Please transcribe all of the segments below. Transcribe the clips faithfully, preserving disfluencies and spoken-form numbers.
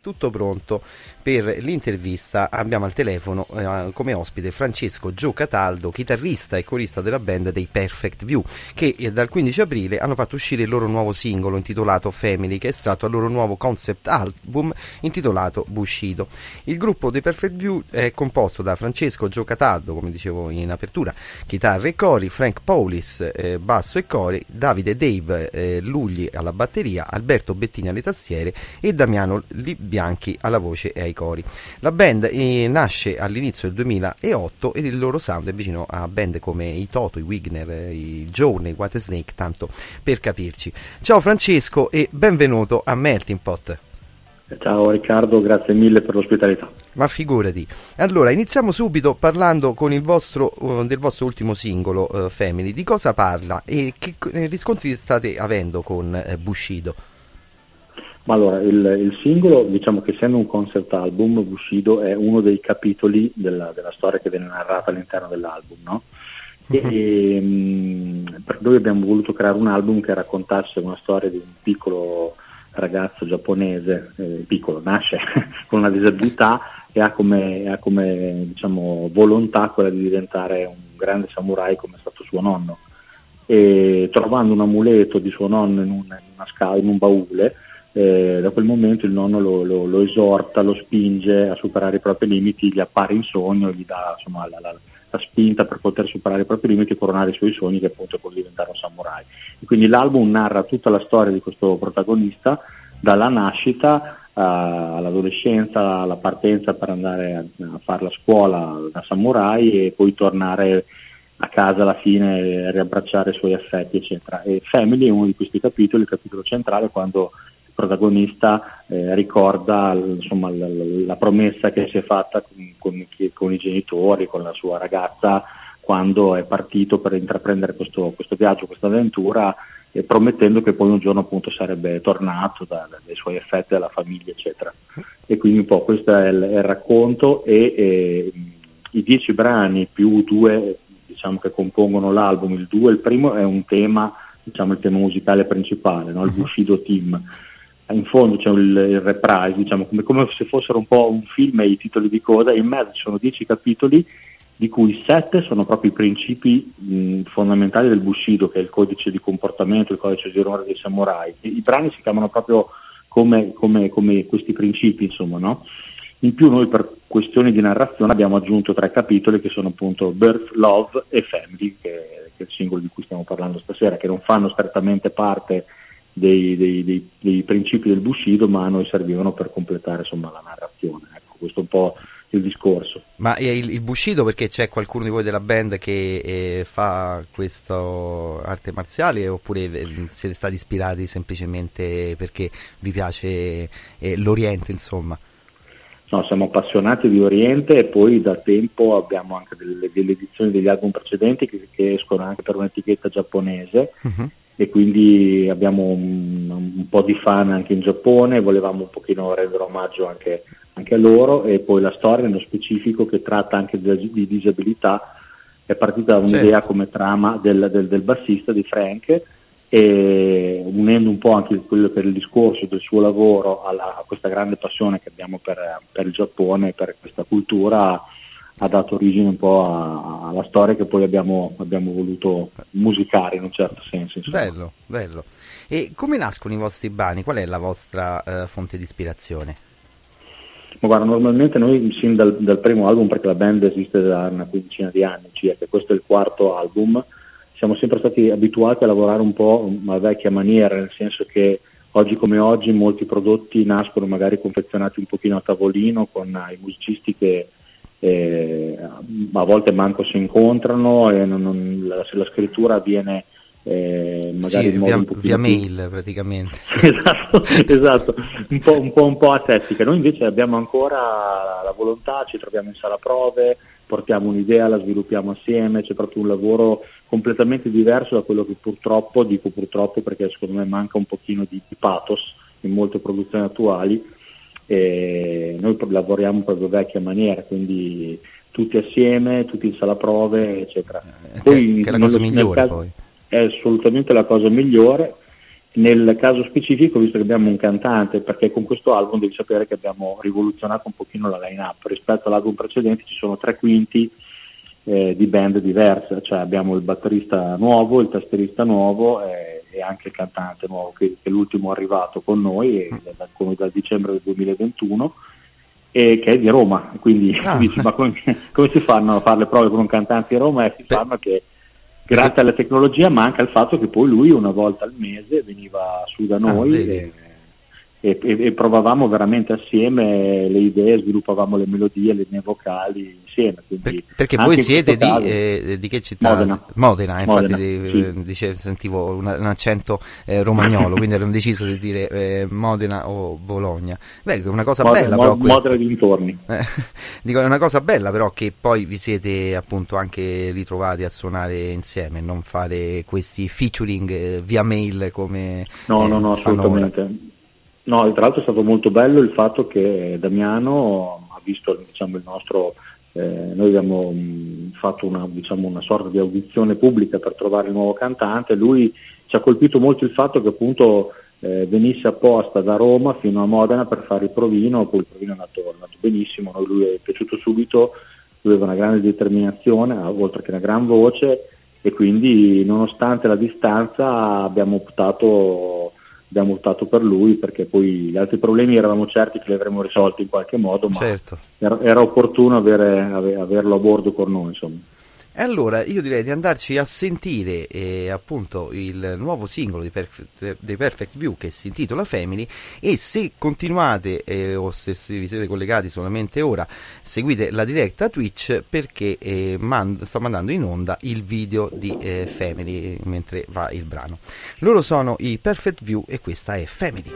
tutto pronto per l'intervista. Abbiamo al telefono eh, come ospite Francesco Gio Cataldo, chitarrista e corista della band dei Perfect View, che eh, dal quindici aprile hanno fatto uscire il loro nuovo singolo intitolato Family, che è estratto al loro nuovo concept album intitolato Bushido. Il gruppo dei Perfect View è composto da Francesco Gio Cataldo, come dicevo in apertura, chitarre e cori, Frank Paulis eh, basso e cori, Davide Dave eh, Lugli alla batteria, Alberto Bettini alle tastiere e Damiano Bianchi alla voce e ai cori. La band eh, nasce all'inizio del duemilaotto ed il loro sound è vicino a band come i Toto, i Wigner, eh, i Journey, i Whitesnake, tanto per capirci. Ciao Francesco e benvenuto a Melting Pot. Ciao Riccardo, grazie mille per l'ospitalità. Ma figurati. Allora, iniziamo subito parlando con il vostro, uh, del vostro ultimo singolo, uh, Family. Di cosa parla e che eh, riscontri state avendo con eh, Bushido? Ma allora, il, il singolo, diciamo che essendo un concept album, Bushido è uno dei capitoli della, della storia che viene narrata all'interno dell'album, no? Uh-huh. E, e mh, per noi abbiamo voluto creare un album che raccontasse una storia di un piccolo ragazzo giapponese, eh, piccolo, nasce con una disabilità e ha come, ha come diciamo, volontà quella di diventare un grande samurai come è stato suo nonno, e trovando un amuleto di suo nonno in un, in una scala, in un baule, eh, da quel momento il nonno lo, lo, lo esorta, lo spinge a superare i propri limiti, gli appare in sogno, gli dà insomma la, la, la spinta per poter superare i propri limiti e coronare i suoi sogni, che appunto è quello di diventare un samurai. E quindi l'album narra tutta la storia di questo protagonista, dalla nascita uh, all'adolescenza, alla partenza per andare a, a fare la scuola da samurai e poi tornare a casa alla fine e riabbracciare i suoi affetti, eccetera. E Family è uno di questi capitoli, il capitolo centrale, quando il protagonista eh, ricorda insomma la, la promessa che si è fatta con, con, con i genitori, con la sua ragazza, quando è partito per intraprendere questo, questo viaggio, questa avventura, e promettendo che poi un giorno appunto sarebbe tornato da, da, dai suoi affetti, dalla famiglia, eccetera. E quindi un po' questo è il, è il racconto, e, e i dieci brani più due, diciamo, che compongono l'album. Il due, il primo è un tema, diciamo il tema musicale principale, no? Il Bushido Team. In fondo c'è il, il reprise, diciamo come, come se fossero un po' un film e i titoli di coda, in mezzo ci sono dieci capitoli, di cui sette sono proprio i principi mh, fondamentali del Bushido, che è il codice di comportamento, il codice di onore dei samurai. I, i brani si chiamano proprio come, come, come questi principi, insomma, no? In più noi, per questioni di narrazione, abbiamo aggiunto tre capitoli che sono appunto Birth, Love e Family, che, che è il singolo di cui stiamo parlando stasera, che non fanno strettamente parte dei, dei, dei, dei principi del Bushido, ma a noi servivano per completare insomma la narrazione. Ecco, questo è un po' il discorso. Ma il, il Bushido, perché c'è qualcuno di voi della band che eh, fa questo arte marziale, oppure eh, siete stati ispirati semplicemente perché vi piace eh, l'Oriente, insomma? No, siamo appassionati di Oriente, e poi da tempo abbiamo anche delle, delle edizioni degli album precedenti che, che escono anche per un'etichetta giapponese. Uh-huh. E quindi abbiamo un, un po' di fan anche in Giappone, volevamo un pochino rendere omaggio anche, anche a loro. E poi la storia nello specifico, che tratta anche di, di disabilità, è partita da un'idea, certo, come trama del, del, del bassista di Frank, e unendo un po' anche quello per il discorso del suo lavoro alla, a questa grande passione che abbiamo per, per il Giappone, per questa cultura, ha dato origine un po' a, alla storia che poi abbiamo, abbiamo voluto musicare in un certo senso, insomma. Bello, bello. E come nascono i vostri brani? Qual è la vostra uh, fonte di ispirazione? Ma guarda, normalmente noi sin dal, dal primo album, perché la band esiste da una quindicina di anni circa, questo è il quarto album, siamo sempre stati abituati a lavorare un po' alla vecchia maniera, nel senso che oggi come oggi molti prodotti nascono magari confezionati un pochino a tavolino con i musicisti che Eh, a volte manco si incontrano, e non, non, la, la scrittura avviene eh, magari sì, in modo via, un po' via più mail praticamente. esatto, esatto, un po', un po', un po' asettica. Noi invece abbiamo ancora la volontà, ci troviamo in sala prove, portiamo un'idea, la sviluppiamo assieme, c'è proprio un lavoro completamente diverso da quello che purtroppo, dico purtroppo perché secondo me manca un pochino di, di pathos in molte produzioni attuali. E noi lavoriamo proprio vecchia maniera, quindi tutti assieme, tutti in sala prove, eccetera. Eh, poi, che, che è la cosa migliore, caso, poi. È assolutamente la cosa migliore, Nel caso specifico, visto che abbiamo un cantante, perché con questo album devi sapere che abbiamo rivoluzionato un pochino la line-up, rispetto all'album precedente ci sono tre quinti eh, di band diverse, cioè abbiamo il batterista nuovo, il tastierista nuovo eh, e anche il cantante nuovo, che, che è l'ultimo arrivato con noi, e, da, come dal dicembre del duemilaventuno, e che è di Roma, quindi ah. dici, ma come, come si fanno a fare le prove con un cantante di Roma? E si fanno che grazie alla tecnologia, ma anche al fatto che poi lui una volta al mese veniva su da noi ah, e, e, e provavamo veramente assieme le idee, sviluppavamo le melodie, le linee vocali insieme. Per, perché voi siete di, caso, eh, di che città? Modena. Modena, infatti Modena, di, sì. dice, sentivo un, un accento eh, romagnolo, quindi ero deciso di dire eh, Modena o Bologna. Beh, è una cosa Modena, bella Mo- però questa. Modena dintorni. Eh, dico, è una cosa bella però che poi vi siete appunto anche ritrovati a suonare insieme, non fare questi featuring eh, via mail come no, eh, no, no, assolutamente. Ora. No, tra l'altro è stato molto bello il fatto che Damiano ha visto, diciamo, il nostro, eh, noi abbiamo mh, fatto una, diciamo, una sorta di audizione pubblica per trovare il nuovo cantante. Lui ci ha colpito molto il fatto che appunto eh, venisse apposta da Roma fino a Modena per fare il provino, poi il provino è andato, è andato benissimo, noi lui è piaciuto subito, lui aveva una grande determinazione, oltre che una gran voce, e quindi nonostante la distanza abbiamo optato abbiamo optato per lui, perché poi gli altri problemi eravamo certi che li avremmo risolti in qualche modo, ma certo. era, era opportuno avere, averlo a bordo con noi, insomma. E allora io direi di andarci a sentire eh, appunto il nuovo singolo di Perfect, dei Perfect View, che si intitola Family, e se continuate eh, o se, se vi siete collegati solamente ora, seguite la diretta Twitch, perché eh, mand- sto mandando in onda il video di eh, Family mentre va il brano. Loro sono i Perfect View e questa è Family.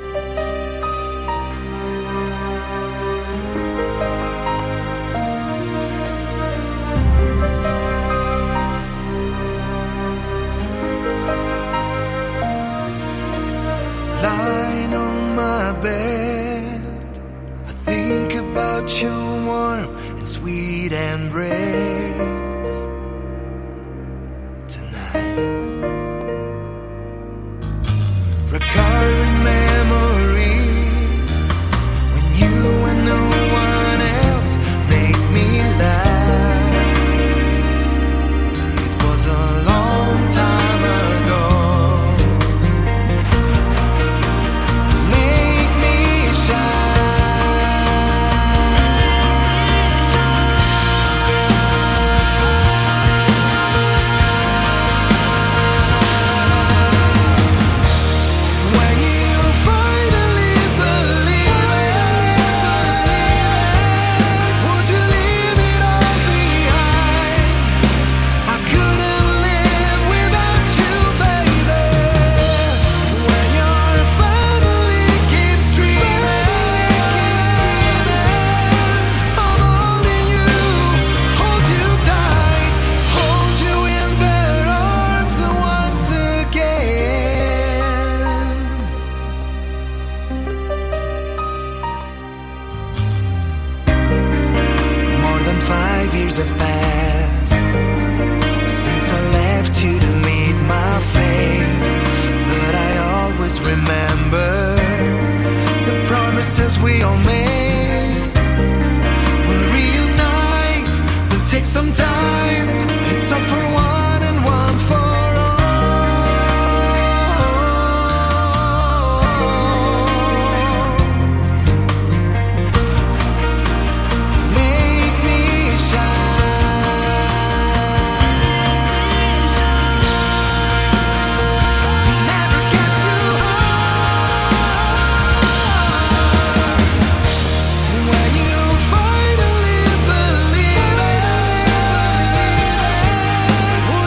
Lying on my bed, I think about your warm and sweet embrace tonight. Recurring memories when you and no one else make me laugh. It was a long time ago. Have passed since I left you to meet my fate, but I always remember the promises we all made. We'll reunite, we'll take some time, it's all for one and one for all. Make me shine. When you finally believe it,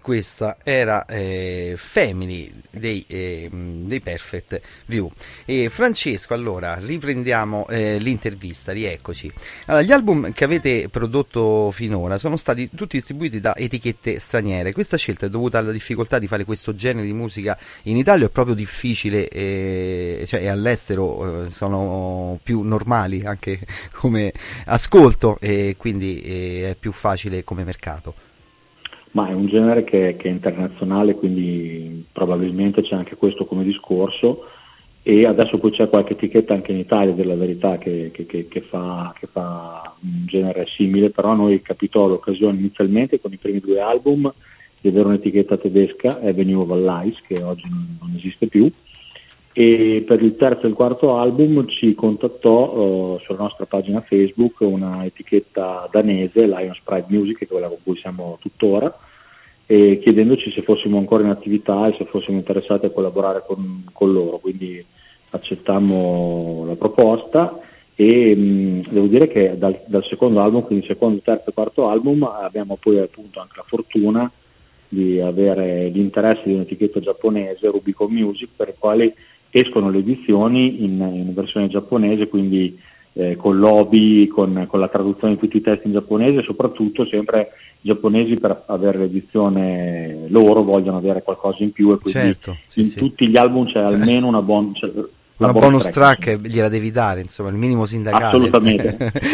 questa era eh, Family dei, eh, dei Perfect View. E Francesco, allora riprendiamo eh, l'intervista, rieccoci. Allora, gli album che avete prodotto finora sono stati tutti distribuiti da etichette straniere. Questa scelta è dovuta alla difficoltà di fare questo genere di musica in Italia, o è proprio difficile, eh, cioè all'estero eh, sono più normali anche come ascolto e quindi eh, è più facile come mercato? Ma è un genere che, che è internazionale, quindi probabilmente c'è anche questo come discorso, e adesso poi c'è qualche etichetta anche in Italia, della verità, che, che, che, che, fa, che fa un genere simile, però a noi capitò l'occasione inizialmente con i primi due album di avere un'etichetta tedesca, Avenue of Lies, che oggi non, non esiste più, e per il terzo e il quarto album ci contattò uh, sulla nostra pagina Facebook una etichetta danese, Lions Pride Music, che è quella con cui siamo tuttora, e chiedendoci se fossimo ancora in attività e se fossimo interessati a collaborare con, con loro, quindi accettammo la proposta e mh, devo dire che dal, dal secondo album, quindi secondo, terzo e quarto album, abbiamo poi appunto anche la fortuna di avere l'interesse di un'etichetta giapponese, Rubicon Music, per i quali escono le edizioni in, in versione giapponese, quindi eh, con l'obi, con, con la traduzione di tutti i testi in giapponese, e soprattutto sempre i giapponesi, per avere l'edizione loro, vogliono avere qualcosa in più, e quindi certo, sì, in sì. tutti gli album c'è almeno una, bon, cioè, una bonus bonus track, track gliela devi dare, insomma, il minimo sindacale. Assolutamente.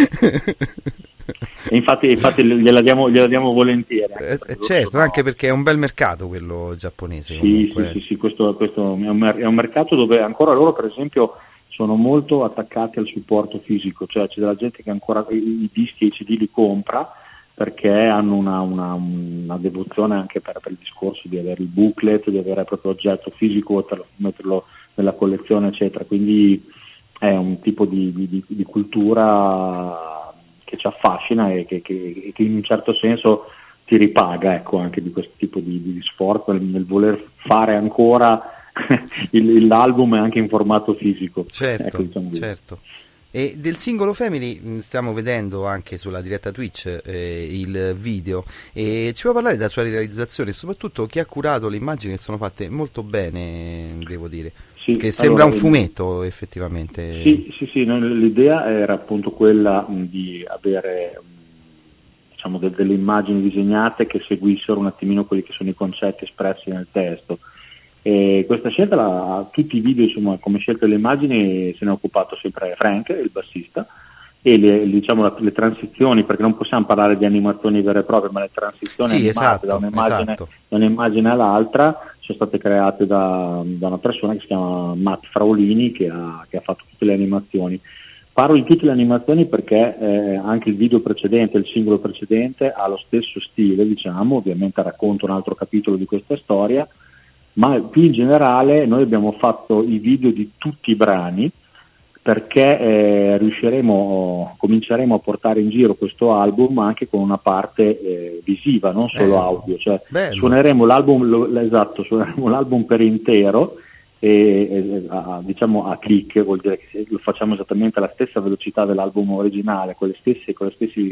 E infatti, infatti gliela diamo, gliela diamo volentieri. Eh, eh, certo, sono... anche perché è un bel mercato quello giapponese. Sì, comunque. sì, sì, sì, questo, questo è, un, è un mercato dove ancora loro, per esempio, sono molto attaccati al supporto fisico, cioè c'è della gente che ancora i, i dischi e i C D li compra perché hanno una, una, una devozione anche per, per il discorso di avere il booklet, di avere proprio oggetto fisico, metterlo nella collezione, eccetera. Quindi è un tipo di, di, di cultura che ci affascina e che, che, che in un certo senso ti ripaga, ecco, anche di questo tipo di, di sforzo nel, nel voler fare ancora il, l'album anche in formato fisico. Certo, ecco, diciamo certo. E del singolo Family stiamo vedendo anche sulla diretta Twitch eh, il video, e ci può parlare della sua realizzazione e soprattutto chi ha curato le immagini, che sono fatte molto bene, devo dire. Sì, che sembra allora, un fumetto effettivamente. Sì, sì, sì, l'idea era appunto quella mh, di avere mh, diciamo de- delle immagini disegnate che seguissero un attimino quelli che sono i concetti espressi nel testo. E questa scelta, la, tutti i video, insomma, come scelta delle immagini se ne è occupato sempre Frank, il bassista, e le, diciamo, le, le transizioni, perché non possiamo parlare di animazioni vere e proprie, ma le transizioni sì, animate esatto, da, un'immagine, esatto. da un'immagine all'altra sono state create da, da una persona che si chiama Matt Fraulini, che ha, che ha fatto tutte le animazioni. Parlo di tutte le animazioni perché eh, anche il video precedente, il singolo precedente, ha lo stesso stile, diciamo, ovviamente racconta un altro capitolo di questa storia, ma più in generale noi abbiamo fatto i video di tutti i brani perché eh, riusciremo, cominceremo a portare in giro questo album anche con una parte eh, visiva, non solo bello, audio, cioè bello. suoneremo l'album, lo, esatto, suoneremo l'album per intero e, e a, diciamo a click, vuol dire che lo facciamo esattamente alla stessa velocità dell'album originale, con le stesse, con gli stessi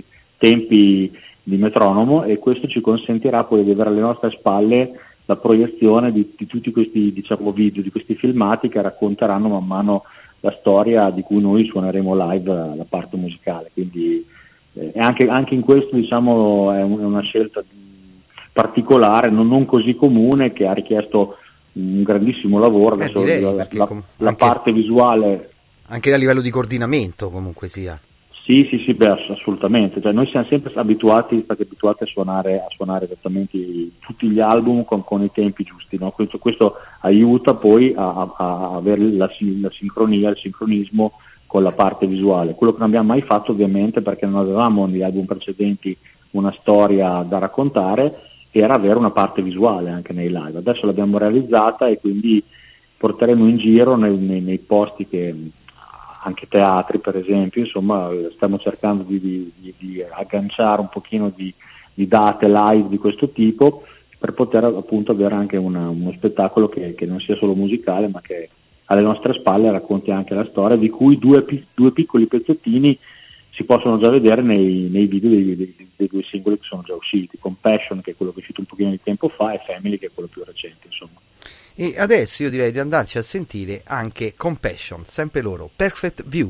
tempi di metronomo, e questo ci consentirà poi di avere alle nostre spalle la proiezione di, di tutti questi, diciamo, video, di questi filmati che racconteranno man mano la storia di cui noi suoneremo live la parte musicale. Quindi eh, anche, anche in questo, diciamo, è, un, è una scelta particolare, non, non così comune, che ha richiesto un grandissimo lavoro. Eh, Adesso direi, la, la, com- la anche, parte visuale, anche a livello di coordinamento comunque sia. Sì, sì, sì, beh, assolutamente. Cioè, noi siamo sempre abituati, stati abituati a suonare, a suonare esattamente tutti gli album con, con i tempi giusti, no? Questo, questo aiuta poi a, a, a avere la, la sincronia, il sincronismo con la parte visuale. Quello che non abbiamo mai fatto, ovviamente, perché non avevamo negli album precedenti una storia da raccontare, era avere una parte visuale anche nei live. Adesso l'abbiamo realizzata e quindi porteremo in giro nei, nei, nei posti che... anche teatri per esempio, insomma stiamo cercando di, di, di agganciare un pochino di, di date live di questo tipo per poter appunto avere anche una, uno spettacolo che, che non sia solo musicale, ma che alle nostre spalle racconti anche la storia, di cui due, due piccoli pezzettini si possono già vedere nei, nei video dei, dei, dei due singoli che sono già usciti, Compassion, che è quello che è uscito un pochino di tempo fa, e Family, che è quello più recente, insomma. E adesso io direi di andarci a sentire anche Compassion, sempre loro, Perfect View.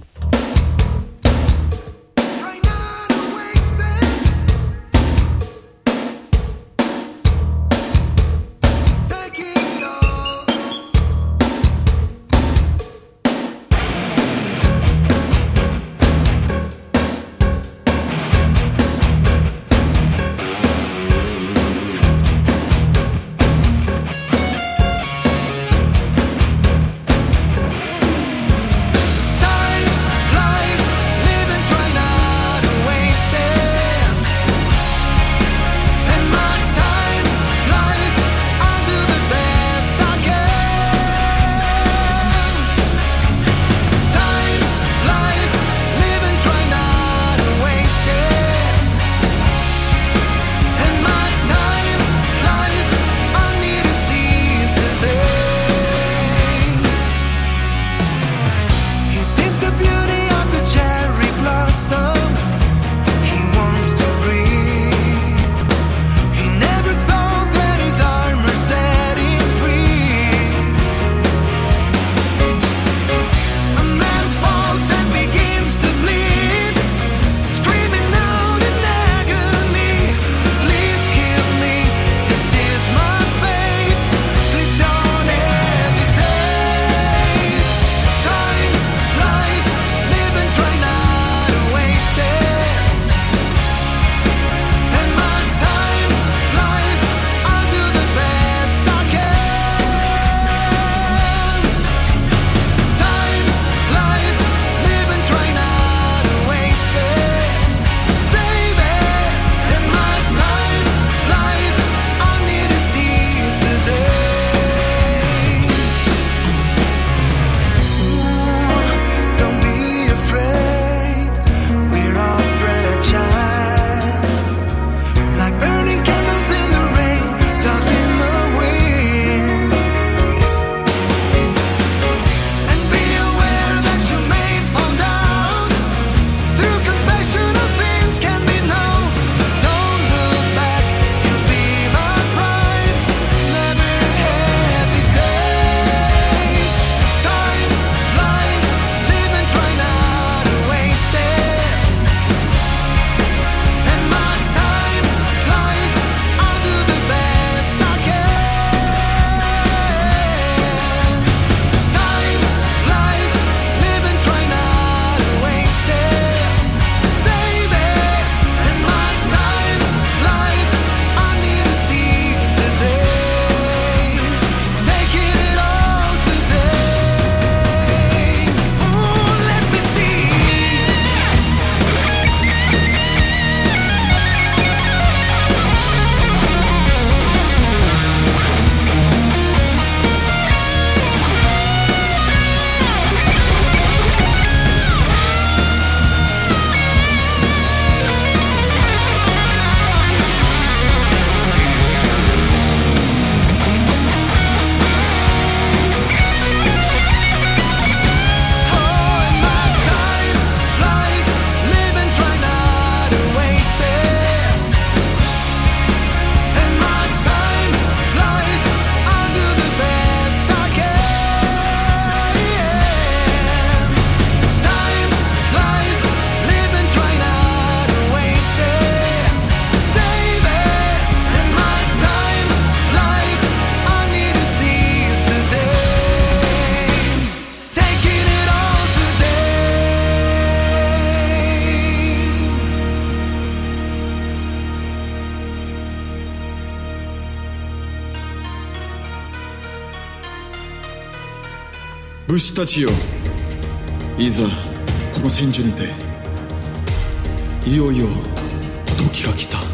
武士たちよ、いざこの戦場にていよいよ時が来た。さ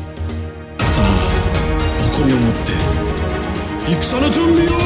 あ誇りを持って戦の準備を。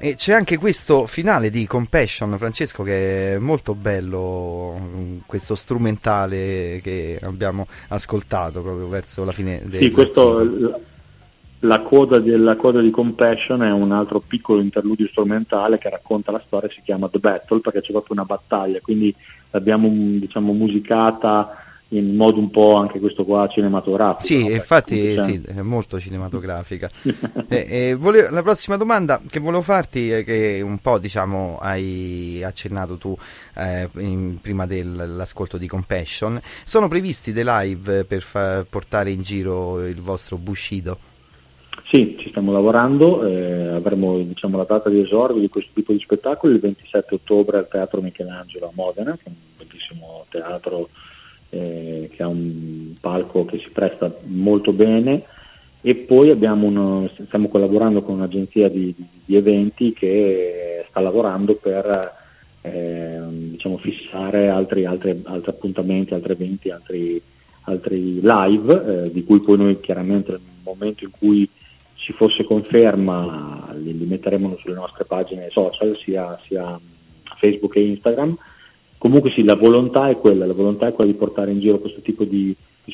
E c'è anche questo finale di Compassion, Francesco, che è molto bello, questo strumentale che abbiamo ascoltato proprio verso la fine del Sì, questo, singolo. la coda, di, la coda di Compassion è un altro piccolo interludio strumentale che racconta la storia, si chiama The Battle, perché c'è proprio una battaglia, quindi l'abbiamo, diciamo, musicata in modo un po' anche questo qua cinematografico. Sì, no? infatti sì, è molto cinematografica. e, e volevo, la prossima domanda che volevo farti è che un po', diciamo, hai accennato tu eh, in, prima dell'ascolto di Compassion. Sono previsti dei live per far portare in giro il vostro Bushido? Sì, ci stiamo lavorando, eh, avremo, diciamo, la data di esordio di questo tipo di spettacolo il ventisette ottobre al Teatro Michelangelo a Modena, che è un bellissimo teatro eh, che ha un palco che si presta molto bene, e poi abbiamo uno, stiamo collaborando con un'agenzia di, di, di eventi che sta lavorando per eh, diciamo, fissare altri, altri, altri appuntamenti, altri eventi, altri, altri live, eh, di cui poi noi chiaramente nel momento in cui ci fosse conferma li, li metteremo sulle nostre pagine social, sia, sia Facebook e Instagram. Comunque sì, la volontà è quella, la volontà è quella di portare in giro questo tipo di, di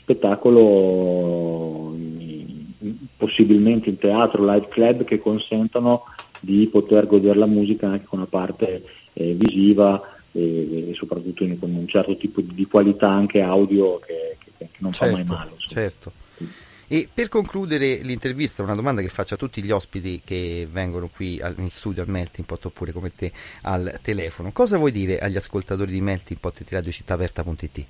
spettacolo, possibilmente in teatro, live club, che consentano di poter godere la musica anche con una parte eh, visiva e, e soprattutto in, con un certo tipo di, di qualità anche audio che, che, che non certo, fa mai male. Insomma. Certo. E per concludere l'intervista, una domanda che faccio a tutti gli ospiti che vengono qui in studio al Melting Pot oppure come te al telefono: cosa vuoi dire agli ascoltatori di Melting Pot e di radio città aperta punto it?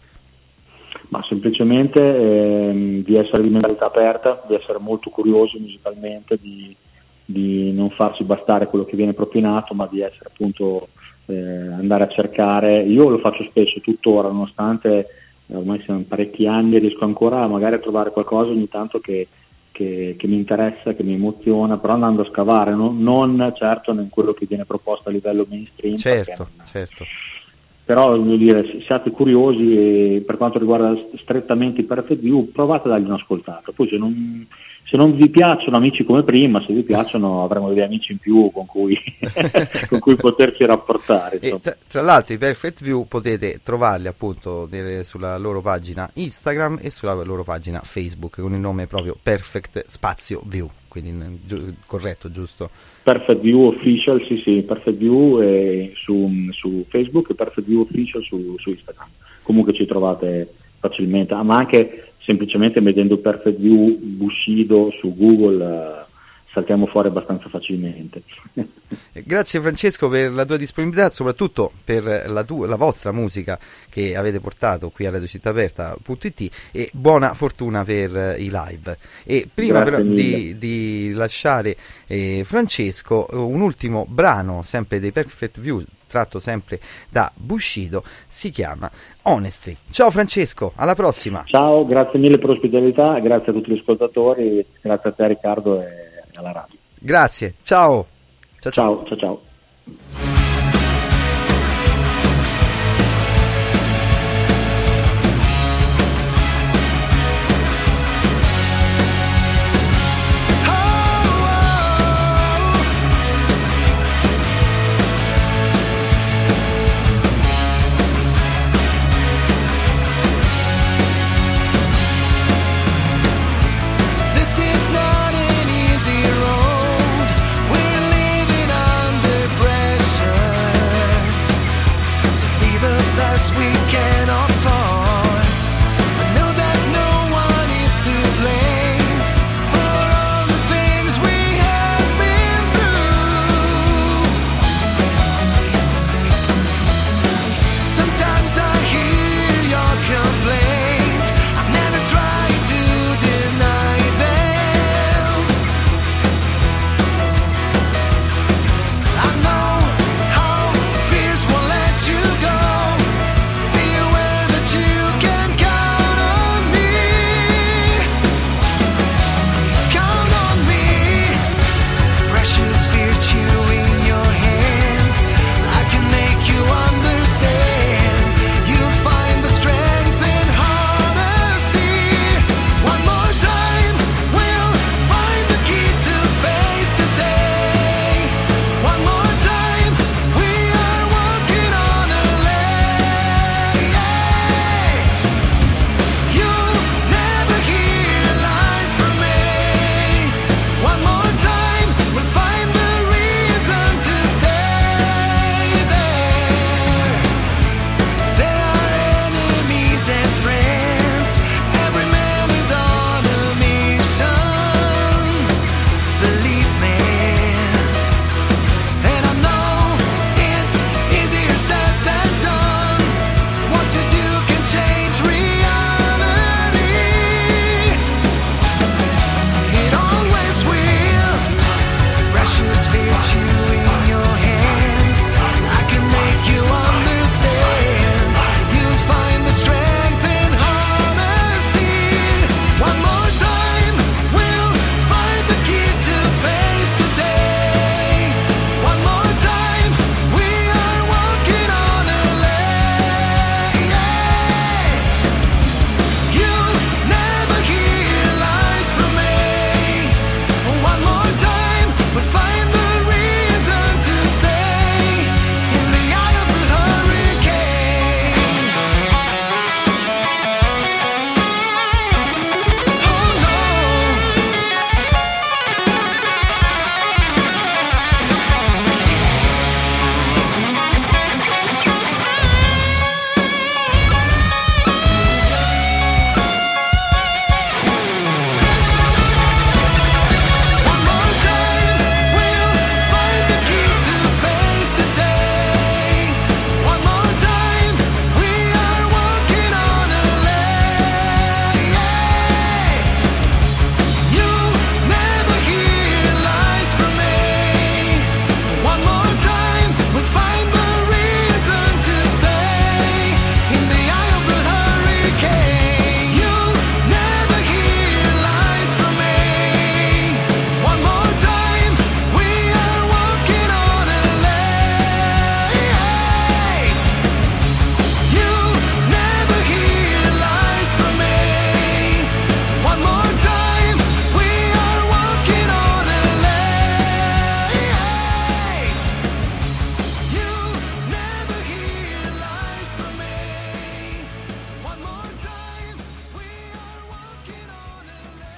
Ma semplicemente ehm, di essere di mentalità aperta, di essere molto curiosi musicalmente, di, di non farsi bastare quello che viene propinato, ma di essere appunto eh, andare a cercare. Io lo faccio spesso tuttora, nonostante ormai siamo parecchi anni, riesco ancora magari a trovare qualcosa ogni tanto che, che, che mi interessa, che mi emoziona, però andando a scavare, no? Non certo in quello che viene proposto a livello mainstream. Certo, non... certo. Però voglio dire, siate curiosi, e per quanto riguarda strettamente i Perfect View, provate a dargli un'ascoltata. Poi se non, se non vi piacciono amici come prima, se vi piacciono avremo degli amici in più con cui, con cui poterci rapportare. E tra, tra l'altro i Perfect View potete trovarli appunto sulla loro pagina Instagram e sulla loro pagina Facebook con il nome proprio Perfect Spazio View, quindi gi- corretto, giusto? Perfect View Official, sì sì, Perfect View eh, su, su Facebook e Perfect View Official su, su Instagram. Comunque ci trovate facilmente, ah, ma anche semplicemente mettendo Perfect View Bushido su Google eh, saltiamo fuori abbastanza facilmente. Grazie Francesco per la tua disponibilità, soprattutto per la, tua, la vostra musica che avete portato qui a radio città aperta punto it, e buona fortuna per i live. E prima però di, di lasciare eh, Francesco, un ultimo brano sempre dei Perfect View, tratto sempre da Bushido, si chiama Honestly. Ciao Francesco, alla prossima. Ciao, grazie mille per l'ospitalità, grazie a tutti gli ascoltatori, grazie a te Riccardo e alla radio. Grazie, ciao. Ciao ciao. ciao, ciao.